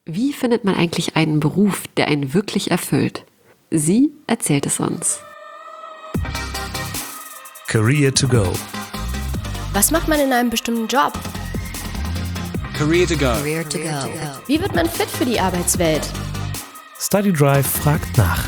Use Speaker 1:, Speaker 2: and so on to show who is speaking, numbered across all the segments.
Speaker 1: Wie findet man eigentlich einen Beruf, der einen wirklich erfüllt? Sie erzählt es uns.
Speaker 2: Career to go.
Speaker 3: Was macht man in einem bestimmten Job?
Speaker 4: Career to go.
Speaker 5: Career to go.
Speaker 3: Wie wird man fit für die Arbeitswelt?
Speaker 2: Study Drive fragt nach.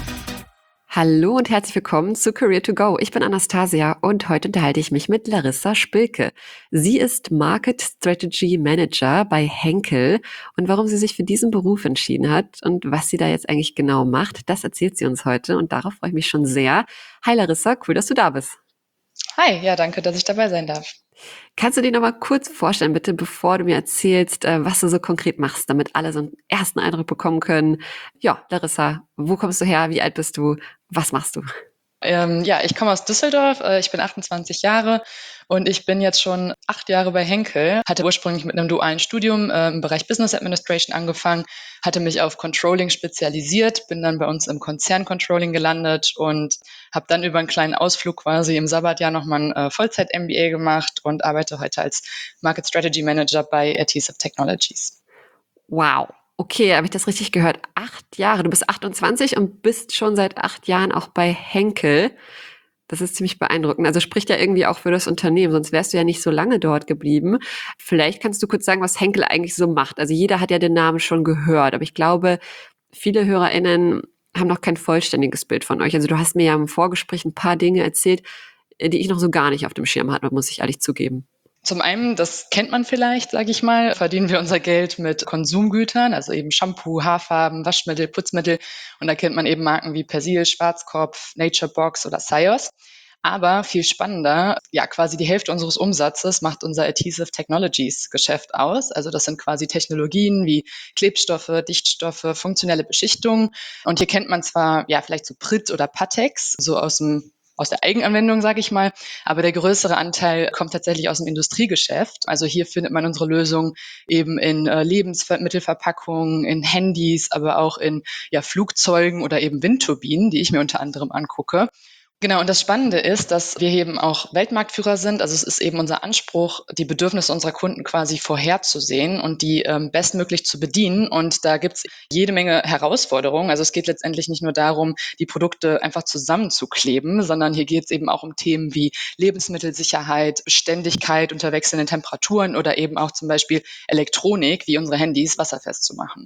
Speaker 1: Hallo und herzlich willkommen zu Career to Go. Ich bin Anastasia und heute unterhalte ich mich mit Larissa Spilke. Sie ist Market Strategy Manager bei Henkel und warum sie sich für diesen Beruf entschieden hat und was sie da jetzt eigentlich genau macht, das erzählt sie uns heute und darauf freue ich mich schon sehr. Hi Larissa, cool, dass du da bist.
Speaker 6: Hi, ja, danke, dass ich dabei sein darf.
Speaker 1: Kannst du dir noch mal kurz vorstellen, bitte, bevor du mir erzählst, was du so konkret machst, damit alle so einen ersten Eindruck bekommen können? Ja, Larissa, wo kommst du her? Wie alt bist du? Was machst du?
Speaker 6: Ich komme aus Düsseldorf, ich bin 28 Jahre und ich bin jetzt schon 8 Jahre bei Henkel. Hatte ursprünglich mit einem dualen Studium im Bereich Business Administration angefangen, hatte mich auf Controlling spezialisiert, bin dann bei uns im Konzern-Controlling gelandet und habe dann über einen kleinen Ausflug quasi im Sabbatjahr nochmal ein Vollzeit-MBA gemacht und arbeite heute als Market Strategy Manager bei Adhesive Technologies.
Speaker 1: Wow. Okay, habe ich das richtig gehört? 8 Jahre. Du bist 28 und bist schon seit 8 Jahren auch bei Henkel. Das ist ziemlich beeindruckend. Also spricht ja irgendwie auch für das Unternehmen, sonst wärst du ja nicht so lange dort geblieben. Vielleicht kannst du kurz sagen, was Henkel eigentlich so macht. Also jeder hat ja den Namen schon gehört, aber ich glaube, viele HörerInnen haben noch kein vollständiges Bild von euch. Also du hast mir ja im Vorgespräch ein paar Dinge erzählt, die ich noch so gar nicht auf dem Schirm hatte, muss ich ehrlich zugeben.
Speaker 6: Zum einen, das kennt man vielleicht, sage ich mal, verdienen wir unser Geld mit Konsumgütern, also eben Shampoo, Haarfarben, Waschmittel, Putzmittel. Und da kennt man eben Marken wie Persil, Schwarzkopf, Naturebox oder Syoss. Aber viel spannender, ja, quasi die Hälfte unseres Umsatzes macht unser Adhesive Technologies Geschäft aus. Also das sind quasi Technologien wie Klebstoffe, Dichtstoffe, funktionelle Beschichtungen. Und hier kennt man zwar, ja, vielleicht so Pritt oder Pattex, so aus der Eigenanwendung, sage ich mal. Aber der größere Anteil kommt tatsächlich aus dem Industriegeschäft. Also hier findet man unsere Lösung eben in Lebensmittelverpackungen, in Handys, aber auch in Flugzeugen oder eben Windturbinen, die ich mir unter anderem angucke. Genau, und das Spannende ist, dass wir eben auch Weltmarktführer sind. Also es ist eben unser Anspruch, die Bedürfnisse unserer Kunden quasi vorherzusehen und die bestmöglich zu bedienen. Und da gibt's jede Menge Herausforderungen. Also es geht letztendlich nicht nur darum, die Produkte einfach zusammenzukleben, sondern hier geht es eben auch um Themen wie Lebensmittelsicherheit, Beständigkeit unter wechselnden Temperaturen oder eben auch zum Beispiel Elektronik, wie unsere Handys, wasserfest zu machen.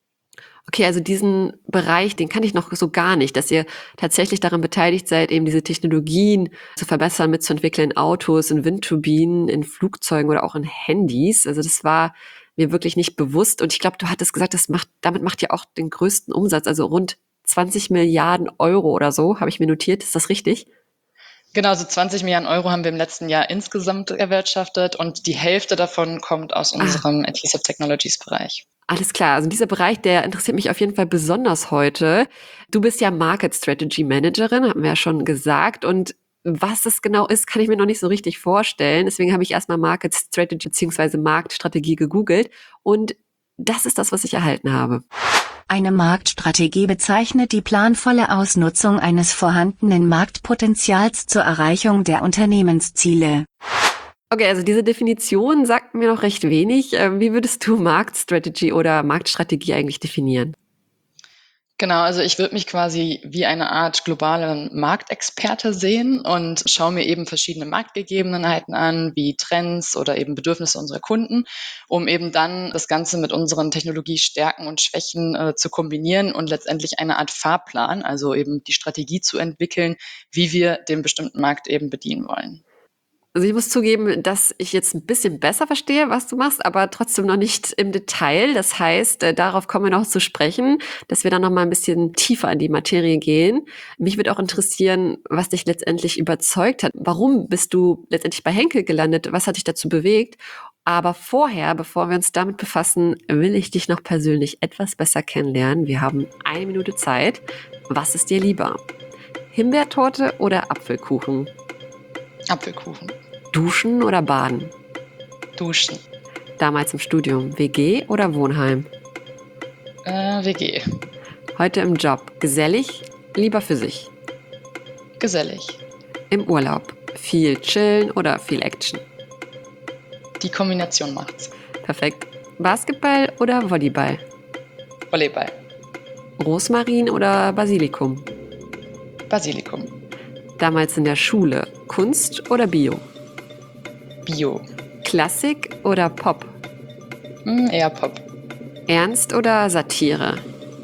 Speaker 1: Okay, also diesen Bereich, den kannte ich noch so gar nicht, dass ihr tatsächlich daran beteiligt seid, eben diese Technologien zu verbessern, mitzuentwickeln in Autos, in Windturbinen, in Flugzeugen oder auch in Handys. Also das war mir wirklich nicht bewusst. Und ich glaube, du hattest gesagt, damit macht ihr auch den größten Umsatz, also rund 20 Milliarden Euro oder so, habe ich mir notiert. Ist das richtig?
Speaker 6: Genau, so 20 Milliarden Euro haben wir im letzten Jahr insgesamt erwirtschaftet und die Hälfte davon kommt aus unserem Adhesive Technologies Bereich.
Speaker 1: Alles klar, also dieser Bereich, der interessiert mich auf jeden Fall besonders heute. Du bist ja Market Strategy Managerin, haben wir ja schon gesagt. Und was das genau ist, kann ich mir noch nicht so richtig vorstellen. Deswegen habe ich erstmal Market Strategy bzw. Marktstrategie gegoogelt. Und das ist das, was ich erhalten habe.
Speaker 5: Eine Marktstrategie bezeichnet die planvolle Ausnutzung eines vorhandenen Marktpotenzials zur Erreichung der Unternehmensziele.
Speaker 1: Okay, also diese Definition sagt mir noch recht wenig. Wie würdest du Marktstrategy oder Marktstrategie eigentlich definieren?
Speaker 6: Genau, also ich würde mich quasi wie eine Art globalen Marktexperte sehen und schaue mir eben verschiedene Marktgegebenheiten an, wie Trends oder eben Bedürfnisse unserer Kunden, um eben dann das Ganze mit unseren Technologiestärken und Schwächen zu kombinieren und letztendlich eine Art Fahrplan, also eben die Strategie zu entwickeln, wie wir den bestimmten Markt eben bedienen wollen.
Speaker 1: Also ich muss zugeben, dass ich jetzt ein bisschen besser verstehe, was du machst, aber trotzdem noch nicht im Detail. Das heißt, darauf kommen wir noch zu sprechen, dass wir dann noch mal ein bisschen tiefer in die Materie gehen. Mich würde auch interessieren, was dich letztendlich überzeugt hat. Warum bist du letztendlich bei Henkel gelandet? Was hat dich dazu bewegt? Aber vorher, bevor wir uns damit befassen, will ich dich noch persönlich etwas besser kennenlernen. Wir haben 1 Minute Zeit. Was ist dir lieber? Himbeertorte oder Apfelkuchen?
Speaker 6: Apfelkuchen,
Speaker 1: Duschen oder baden?
Speaker 6: Duschen,
Speaker 1: Damals im Studium, WG oder Wohnheim?
Speaker 6: WG,
Speaker 1: Heute im Job, gesellig, lieber für sich?
Speaker 6: gesellig.
Speaker 1: Im Urlaub, viel chillen oder viel Action?
Speaker 6: Die Kombination macht's.
Speaker 1: Perfekt. Basketball oder Volleyball?
Speaker 6: Volleyball.
Speaker 1: Rosmarin oder Basilikum?
Speaker 6: Basilikum.
Speaker 1: Damals in der Schule, Kunst oder Bio?
Speaker 6: Bio.
Speaker 1: Klassik oder Pop?
Speaker 6: Eher Pop.
Speaker 1: Ernst oder Satire?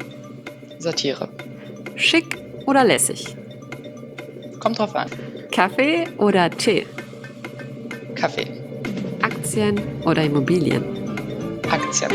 Speaker 6: Satire.
Speaker 1: Schick oder lässig?
Speaker 6: Kommt drauf an.
Speaker 1: Kaffee oder Tee?
Speaker 6: Kaffee.
Speaker 1: Aktien oder Immobilien?
Speaker 6: Aktien.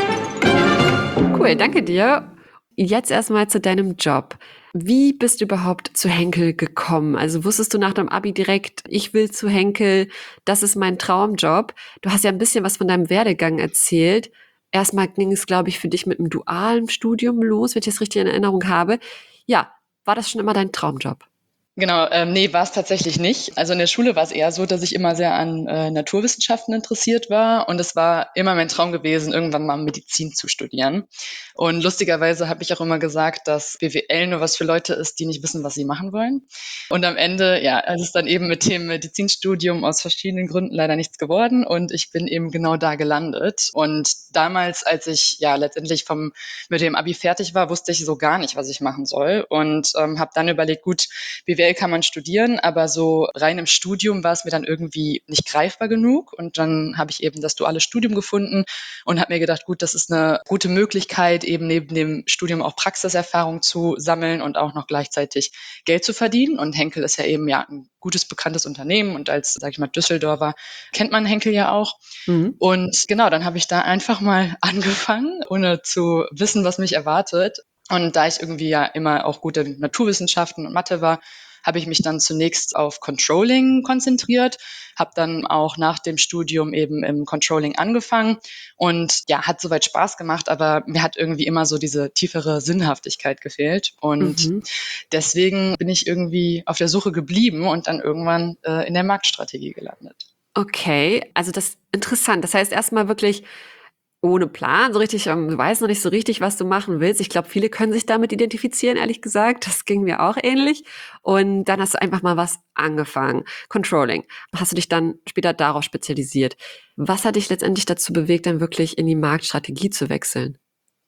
Speaker 1: Cool, danke dir. Jetzt erstmal zu deinem Job. Wie bist du überhaupt zu Henkel gekommen? Also wusstest du nach dem Abi direkt, ich will zu Henkel, das ist mein Traumjob? Du hast ja ein bisschen was von deinem Werdegang erzählt. Erstmal ging es, glaube ich, für dich mit einem dualen Studium los, wenn ich das richtig in Erinnerung habe. Ja, war das schon immer dein Traumjob?
Speaker 6: Genau, nee, war es tatsächlich nicht. Also in der Schule war es eher so, dass ich immer sehr an Naturwissenschaften interessiert war und es war immer mein Traum gewesen, irgendwann mal Medizin zu studieren. Und lustigerweise habe ich auch immer gesagt, dass BWL nur was für Leute ist, die nicht wissen, was sie machen wollen. Und am Ende, ja, es ist dann eben mit dem Medizinstudium aus verschiedenen Gründen leider nichts geworden und ich bin eben genau da gelandet. Und damals, als ich ja letztendlich mit dem Abi fertig war, wusste ich so gar nicht, was ich machen soll und habe dann überlegt, gut, BWL kann man studieren, aber so rein im Studium war es mir dann irgendwie nicht greifbar genug. Und dann habe ich eben das duale Studium gefunden und habe mir gedacht, gut, das ist eine gute Möglichkeit, eben neben dem Studium auch Praxiserfahrung zu sammeln und auch noch gleichzeitig Geld zu verdienen. Und Henkel ist ja eben ja ein gutes, bekanntes Unternehmen und als, sage ich mal, Düsseldorfer kennt man Henkel ja auch.
Speaker 1: Mhm.
Speaker 6: Und genau, dann habe ich da einfach mal angefangen, ohne zu wissen, was mich erwartet. Und da ich irgendwie ja immer auch gut in Naturwissenschaften und Mathe war, habe ich mich dann zunächst auf Controlling konzentriert, habe dann auch nach dem Studium eben im Controlling angefangen und ja, hat soweit Spaß gemacht, aber mir hat irgendwie immer so diese tiefere Sinnhaftigkeit gefehlt und
Speaker 1: Mhm.
Speaker 6: deswegen bin ich irgendwie auf der Suche geblieben und dann irgendwann in der Marktstrategie gelandet.
Speaker 1: Okay, also das ist interessant. Das heißt erstmal wirklich ohne Plan, so richtig, du weißt noch nicht so richtig, was du machen willst. Ich glaube, viele können sich damit identifizieren, ehrlich gesagt. Das ging mir auch ähnlich. Und dann hast du einfach mal was angefangen. Controlling. Hast du dich dann später darauf spezialisiert. Was hat dich letztendlich dazu bewegt, dann wirklich in die Marktstrategie zu wechseln?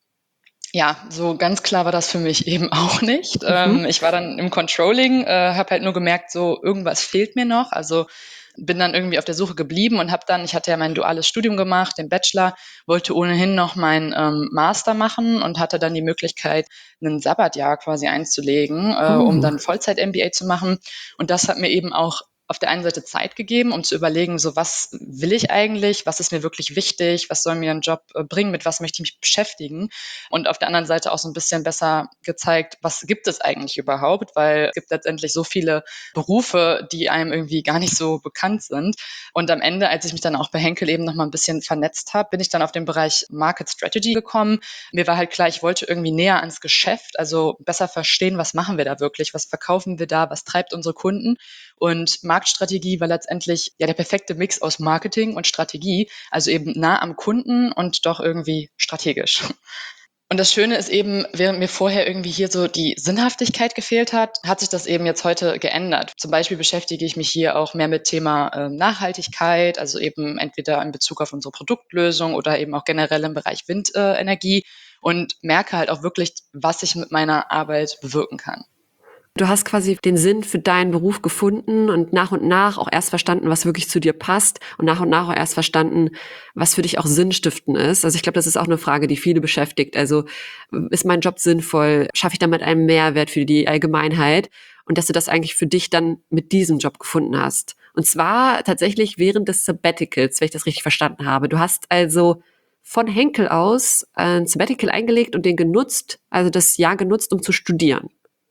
Speaker 6: Ja, so ganz klar war das für mich eben auch nicht.
Speaker 1: Mhm.
Speaker 6: Ich war dann im Controlling, habe halt nur gemerkt, so irgendwas fehlt mir noch. Also bin dann irgendwie auf der Suche geblieben und ich hatte ja mein duales Studium gemacht, den Bachelor, wollte ohnehin noch mein Master machen und hatte dann die Möglichkeit, ein Sabbatjahr quasi einzulegen, um dann Vollzeit-MBA zu machen. Und das hat mir eben auch auf der einen Seite Zeit gegeben, um zu überlegen, so was will ich eigentlich, was ist mir wirklich wichtig, was soll mir ein Job bringen, mit was möchte ich mich beschäftigen und auf der anderen Seite auch so ein bisschen besser gezeigt, was gibt es eigentlich überhaupt, weil es gibt letztendlich so viele Berufe, die einem irgendwie gar nicht so bekannt sind und am Ende, als ich mich dann auch bei Henkel eben noch mal ein bisschen vernetzt habe, bin ich dann auf den Bereich Market Strategy gekommen. Mir war halt klar, ich wollte irgendwie näher ans Geschäft, also besser verstehen, was machen wir da wirklich, was verkaufen wir da, was treibt unsere Kunden und Marktstrategie war letztendlich ja der perfekte Mix aus Marketing und Strategie, also eben nah am Kunden und doch irgendwie strategisch. Und das Schöne ist eben, während mir vorher irgendwie hier so die Sinnhaftigkeit gefehlt hat, hat sich das eben jetzt heute geändert. Zum Beispiel beschäftige ich mich hier auch mehr mit Thema Nachhaltigkeit, also eben entweder in Bezug auf unsere Produktlösung oder eben auch generell im Bereich Windenergie und merke halt auch wirklich, was ich mit meiner Arbeit bewirken kann.
Speaker 1: Du hast quasi den Sinn für deinen Beruf gefunden und nach auch erst verstanden, was wirklich zu dir passt und nach auch erst verstanden, was für dich auch sinnstiftend ist. Also ich glaube, das ist auch eine Frage, die viele beschäftigt. Also ist mein Job sinnvoll? Schaffe ich damit einen Mehrwert für die Allgemeinheit? Und dass du das eigentlich für dich dann mit diesem Job gefunden hast. Und zwar tatsächlich während des Sabbaticals, wenn ich das richtig verstanden habe. Du hast also von Henkel aus ein Sabbatical eingelegt und den genutzt, also das Jahr genutzt, um zu studieren.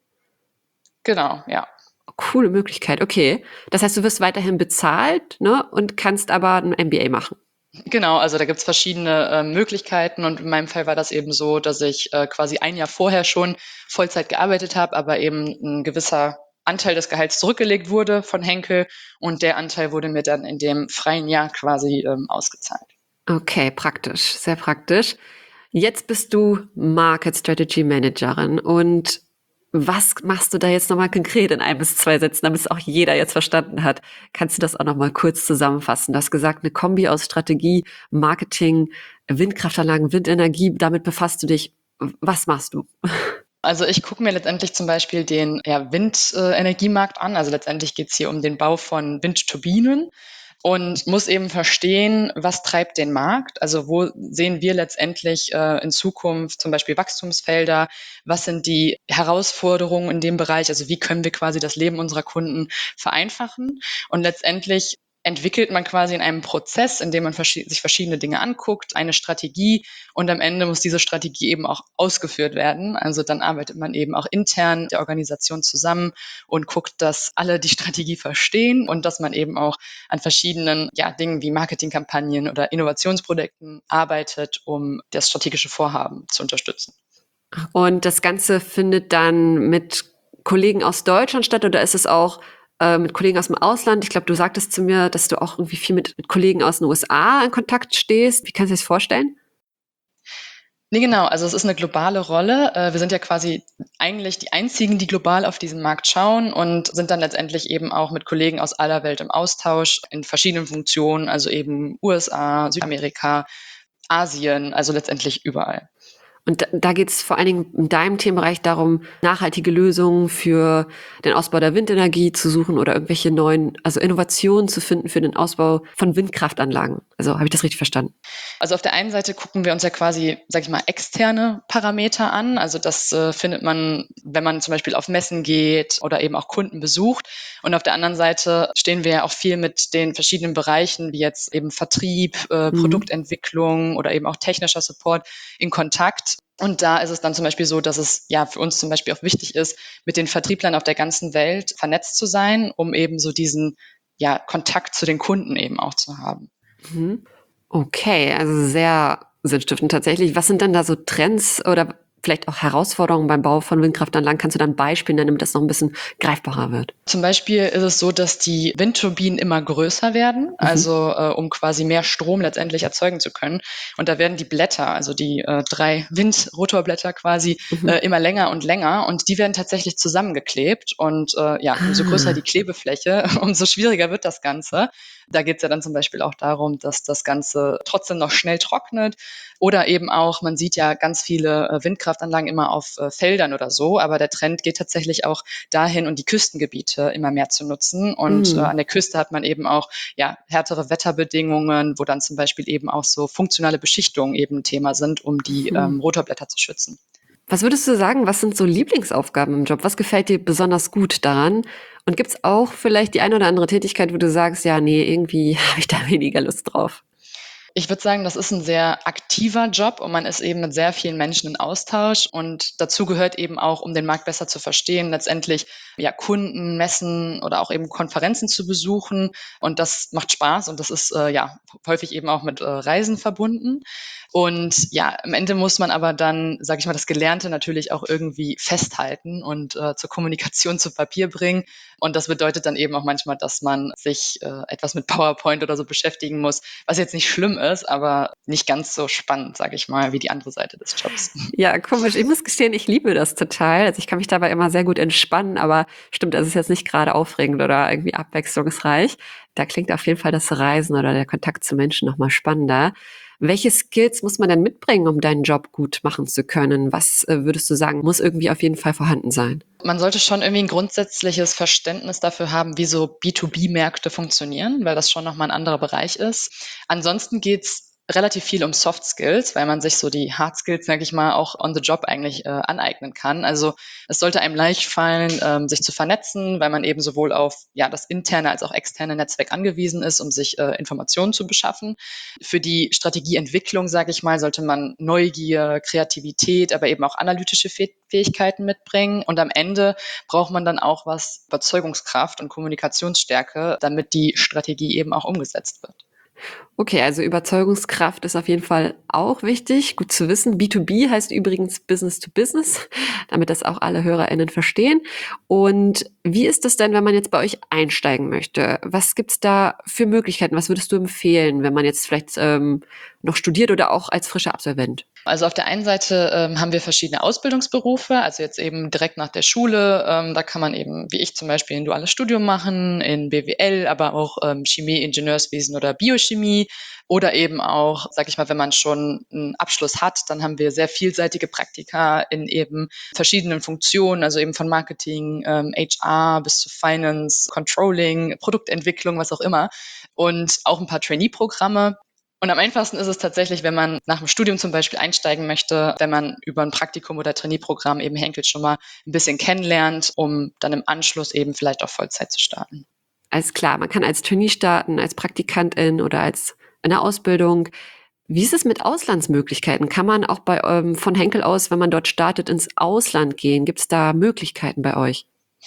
Speaker 6: Genau, ja.
Speaker 1: Coole Möglichkeit, okay. Das heißt, du wirst weiterhin bezahlt, ne, und kannst aber ein MBA machen.
Speaker 6: Genau, also da gibt's verschiedene Möglichkeiten und in meinem Fall war das eben so, dass ich quasi ein Jahr vorher schon Vollzeit gearbeitet habe, aber eben ein gewisser Anteil des Gehalts zurückgelegt wurde von Henkel und der Anteil wurde mir dann in dem freien Jahr quasi ausgezahlt.
Speaker 1: Okay, praktisch, sehr praktisch. Jetzt bist du Market Strategy Managerin und was machst du da jetzt nochmal konkret in 1 bis 2 Sätzen, damit es auch jeder jetzt verstanden hat? Kannst du das auch nochmal kurz zusammenfassen? Du hast gesagt, eine Kombi aus Strategie, Marketing, Windkraftanlagen, Windenergie, damit befasst du dich. was machst du?
Speaker 6: Also ich gucke mir letztendlich zum Beispiel den Windenergiemarkt an. Also letztendlich geht es hier um den Bau von Windturbinen und muss eben verstehen, was treibt den Markt? Also wo sehen wir letztendlich in Zukunft zum Beispiel Wachstumsfelder? Was sind die Herausforderungen in dem Bereich? Also wie können wir quasi das Leben unserer Kunden vereinfachen? Und letztendlich entwickelt man quasi in einem Prozess, in dem man sich verschiedene Dinge anguckt, eine Strategie, und am Ende muss diese Strategie eben auch ausgeführt werden. Also dann arbeitet man eben auch intern der Organisation zusammen und guckt, dass alle die Strategie verstehen und dass man eben auch an verschiedenen Dingen wie Marketingkampagnen oder Innovationsprojekten arbeitet, um das strategische Vorhaben zu unterstützen.
Speaker 1: Und das Ganze findet dann mit Kollegen aus Deutschland statt oder ist es auch mit Kollegen aus dem Ausland? Ich glaube, du sagtest zu mir, dass du auch irgendwie viel mit Kollegen aus den USA in Kontakt stehst. Wie kannst du dir das vorstellen?
Speaker 6: Nee, genau. Also es ist eine globale Rolle. Wir sind ja quasi eigentlich die einzigen, die global auf diesen Markt schauen und sind dann letztendlich eben auch mit Kollegen aus aller Welt im Austausch in verschiedenen Funktionen, also eben USA, Südamerika, Asien, also letztendlich überall.
Speaker 1: Und da geht es vor allen Dingen in deinem Themenbereich darum, nachhaltige Lösungen für den Ausbau der Windenergie zu suchen oder irgendwelche neuen, also Innovationen zu finden für den Ausbau von Windkraftanlagen. Also habe ich das richtig verstanden?
Speaker 6: Also auf der einen Seite gucken wir uns ja quasi, sag ich mal, externe Parameter an. Also das findet man, wenn man zum Beispiel auf Messen geht oder eben auch Kunden besucht. Und auf der anderen Seite stehen wir ja auch viel mit den verschiedenen Bereichen, wie jetzt eben Vertrieb, Produktentwicklung oder eben auch technischer Support in Kontakt. Und da ist es dann zum Beispiel so, dass es ja für uns zum Beispiel auch wichtig ist, mit den Vertrieblern auf der ganzen Welt vernetzt zu sein, um eben so diesen Kontakt zu den Kunden eben auch zu haben.
Speaker 1: Mhm. Okay, also sehr sinnstiftend tatsächlich. Was sind denn da so Trends oder vielleicht auch Herausforderungen beim Bau von Windkraftanlagen? Kannst du da ein Beispiel nennen, damit das noch ein bisschen greifbarer wird?
Speaker 6: Zum Beispiel ist es so, dass die Windturbinen immer größer werden, also um quasi mehr Strom letztendlich erzeugen zu können. Und da werden die Blätter, also die 3 Windrotorblätter quasi immer länger und länger, und die werden tatsächlich zusammengeklebt. Und umso größer die Klebefläche, umso schwieriger wird das Ganze. Da geht es ja dann zum Beispiel auch darum, dass das Ganze trotzdem noch schnell trocknet. Oder eben auch, man sieht ja ganz viele Windkraftanlagen immer auf Feldern oder so, aber der Trend geht tatsächlich auch dahin, und die Küstengebiete immer mehr zu nutzen. Und an der Küste hat man eben auch härtere Wetterbedingungen, wo dann zum Beispiel eben auch so funktionale Beschichtungen eben ein Thema sind, um die Rotorblätter zu schützen.
Speaker 1: Was würdest du sagen, was sind so Lieblingsaufgaben im Job? Was gefällt dir besonders gut daran? Und gibt es auch vielleicht die eine oder andere Tätigkeit, wo du sagst, ja, nee, irgendwie habe ich da weniger Lust drauf?
Speaker 6: Ich würde sagen, das ist ein sehr aktiver Job und man ist eben mit sehr vielen Menschen in Austausch, und dazu gehört eben auch, um den Markt besser zu verstehen, letztendlich Kunden, Messen oder auch eben Konferenzen zu besuchen, und das macht Spaß, und das ist häufig eben auch mit Reisen verbunden. Und am Ende muss man aber dann, sage ich mal, das Gelernte natürlich auch irgendwie festhalten und zur Kommunikation zu Papier bringen. Und das bedeutet dann eben auch manchmal, dass man sich etwas mit PowerPoint oder so beschäftigen muss, was jetzt nicht schlimm ist, aber nicht ganz so spannend, sage ich mal, wie die andere Seite des Jobs.
Speaker 1: Ja, komisch. Ich muss gestehen, ich liebe das total. Also ich kann mich dabei immer sehr gut entspannen, aber stimmt, das ist jetzt nicht gerade aufregend oder irgendwie abwechslungsreich. Da klingt auf jeden Fall das Reisen oder der Kontakt zu Menschen nochmal spannender. Welche Skills muss man denn mitbringen, um deinen Job gut machen zu können? Was würdest du sagen, muss irgendwie auf jeden Fall vorhanden sein?
Speaker 6: Man sollte schon irgendwie ein grundsätzliches Verständnis dafür haben, wie so B2B-Märkte funktionieren, weil das schon nochmal ein anderer Bereich ist. Ansonsten geht's relativ viel um Soft Skills, weil man sich so die Hard Skills, sage ich mal, auch on the job eigentlich aneignen kann. Also es sollte einem leicht fallen, sich zu vernetzen, weil man eben sowohl auf das interne als auch externe Netzwerk angewiesen ist, um sich Informationen zu beschaffen. Für die Strategieentwicklung, sage ich mal, sollte man Neugier, Kreativität, aber eben auch analytische Fähigkeiten mitbringen. Und am Ende braucht man dann auch Überzeugungskraft und Kommunikationsstärke, damit die Strategie eben auch umgesetzt wird.
Speaker 1: Okay, also Überzeugungskraft ist auf jeden Fall auch wichtig. Gut zu wissen. B2B heißt übrigens Business to Business, damit das auch alle HörerInnen verstehen. Und wie ist es denn, wenn man jetzt bei euch einsteigen möchte? Was gibt's da für Möglichkeiten? Was würdest du empfehlen, wenn man jetzt vielleicht noch studiert oder auch als frischer Absolvent?
Speaker 6: Also auf der einen Seite haben wir verschiedene Ausbildungsberufe, also jetzt eben direkt nach der Schule. Da kann man eben, wie ich zum Beispiel, ein duales Studium machen, in BWL, aber auch Chemie, Ingenieurswesen oder Biochemie. Oder eben auch, sag ich mal, wenn man schon einen Abschluss hat, dann haben wir sehr vielseitige Praktika in eben verschiedenen Funktionen, also eben von Marketing, HR bis zu Finance, Controlling, Produktentwicklung, was auch immer. Und auch ein paar Trainee-Programme. Und am einfachsten ist es tatsächlich, wenn man nach dem Studium zum Beispiel einsteigen möchte, wenn man über ein Praktikum oder Trainee-Programm eben Henkel schon mal ein bisschen kennenlernt, um dann im Anschluss eben vielleicht auch Vollzeit zu starten.
Speaker 1: Alles klar, man kann als Trainee starten, als Praktikantin oder als in der Ausbildung. Wie ist es mit Auslandsmöglichkeiten? Kann man auch von Henkel aus, wenn man dort startet, ins Ausland gehen? Gibt es da Möglichkeiten bei euch?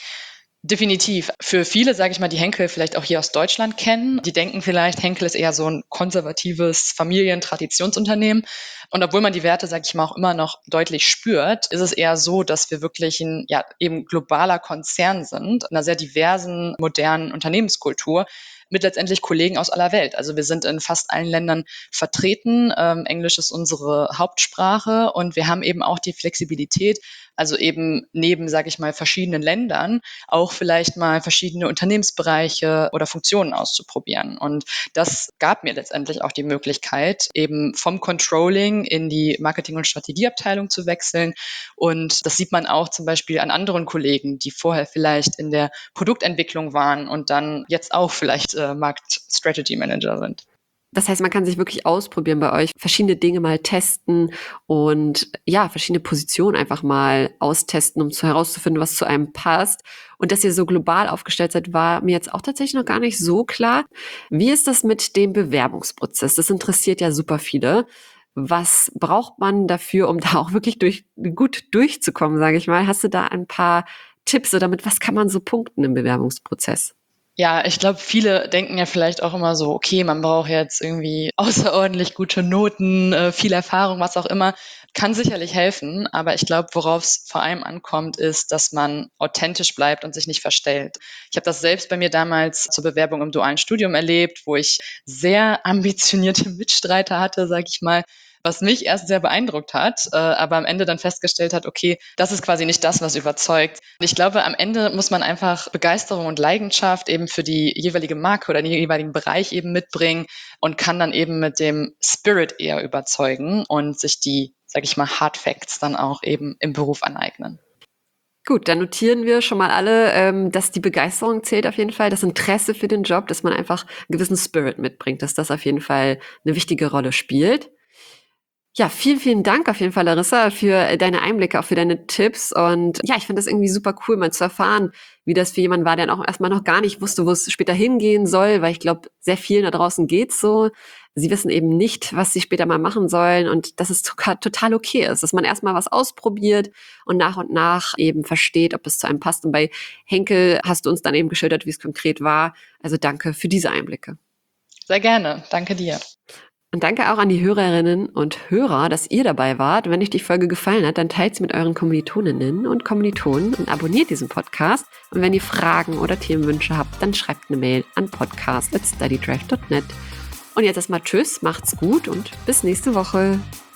Speaker 6: Definitiv. Für viele, sage ich mal, die Henkel vielleicht auch hier aus Deutschland kennen, die denken vielleicht, Henkel ist eher so ein konservatives Familientradtionsunternehmen. Und obwohl man die Werte, sage ich mal, auch immer noch deutlich spürt, ist es eher so, dass wir wirklich ein eben globaler Konzern sind, in einer sehr diversen, modernen Unternehmenskultur mit letztendlich Kollegen aus aller Welt. Also wir sind in fast allen Ländern vertreten. Englisch ist unsere Hauptsprache und wir haben eben auch die Flexibilität, also eben neben, sage ich mal, verschiedenen Ländern auch vielleicht mal verschiedene Unternehmensbereiche oder Funktionen auszuprobieren. Und das gab mir letztendlich auch die Möglichkeit, eben vom Controlling in die Marketing- und Strategieabteilung zu wechseln. Und das sieht man auch zum Beispiel an anderen Kollegen, die vorher vielleicht in der Produktentwicklung waren und dann jetzt auch vielleicht Markt-Strategy Manager sind.
Speaker 1: Das heißt, man kann sich wirklich ausprobieren bei euch, verschiedene Dinge mal testen und ja, verschiedene Positionen einfach mal austesten, um herauszufinden, was zu einem passt. Und dass ihr so global aufgestellt seid, war mir jetzt auch tatsächlich noch gar nicht so klar. Wie ist das mit dem Bewerbungsprozess? Das interessiert ja super viele. Was braucht man dafür, um da auch wirklich gut durchzukommen, sage ich mal? Hast du da ein paar Tipps oder mit was kann man so punkten im Bewerbungsprozess?
Speaker 6: Ja, ich glaube, viele denken ja vielleicht auch immer so, okay, man braucht jetzt irgendwie außerordentlich gute Noten, viel Erfahrung, was auch immer. Kann sicherlich helfen, aber ich glaube, worauf es vor allem ankommt, ist, dass man authentisch bleibt und sich nicht verstellt. Ich habe das selbst bei mir damals zur Bewerbung im dualen Studium erlebt, wo ich sehr ambitionierte Mitstreiter hatte, sage ich mal, was mich erst sehr beeindruckt hat, aber am Ende dann festgestellt hat, okay, das ist quasi nicht das, was überzeugt. Und ich glaube, am Ende muss man einfach Begeisterung und Leidenschaft eben für die jeweilige Marke oder den jeweiligen Bereich eben mitbringen und kann dann eben mit dem Spirit eher überzeugen und sich die, sage ich mal, Hard Facts dann auch eben im Beruf aneignen.
Speaker 1: Gut, dann notieren wir schon mal alle, dass die Begeisterung zählt auf jeden Fall, das Interesse für den Job, dass man einfach einen gewissen Spirit mitbringt, dass das auf jeden Fall eine wichtige Rolle spielt. Ja, vielen, vielen Dank auf jeden Fall, Larissa, für deine Einblicke, auch für deine Tipps. Und ja, ich finde das irgendwie super cool, mal zu erfahren, wie das für jemanden war, der auch erstmal noch gar nicht wusste, wo es später hingehen soll, weil ich glaube, sehr vielen da draußen geht's so. Sie wissen eben nicht, was sie später mal machen sollen und dass es total okay ist, dass man erstmal was ausprobiert und nach eben versteht, ob es zu einem passt. Und bei Henkel hast du uns dann eben geschildert, wie es konkret war. Also danke für diese Einblicke.
Speaker 6: Sehr gerne. Danke dir.
Speaker 1: Und danke auch an die Hörerinnen und Hörer, dass ihr dabei wart. Wenn euch die Folge gefallen hat, dann teilt sie mit euren Kommilitoninnen und Kommilitonen und abonniert diesen Podcast. Und wenn ihr Fragen oder Themenwünsche habt, dann schreibt eine Mail an podcast@studydrive.net. Und jetzt erstmal tschüss, macht's gut und bis nächste Woche.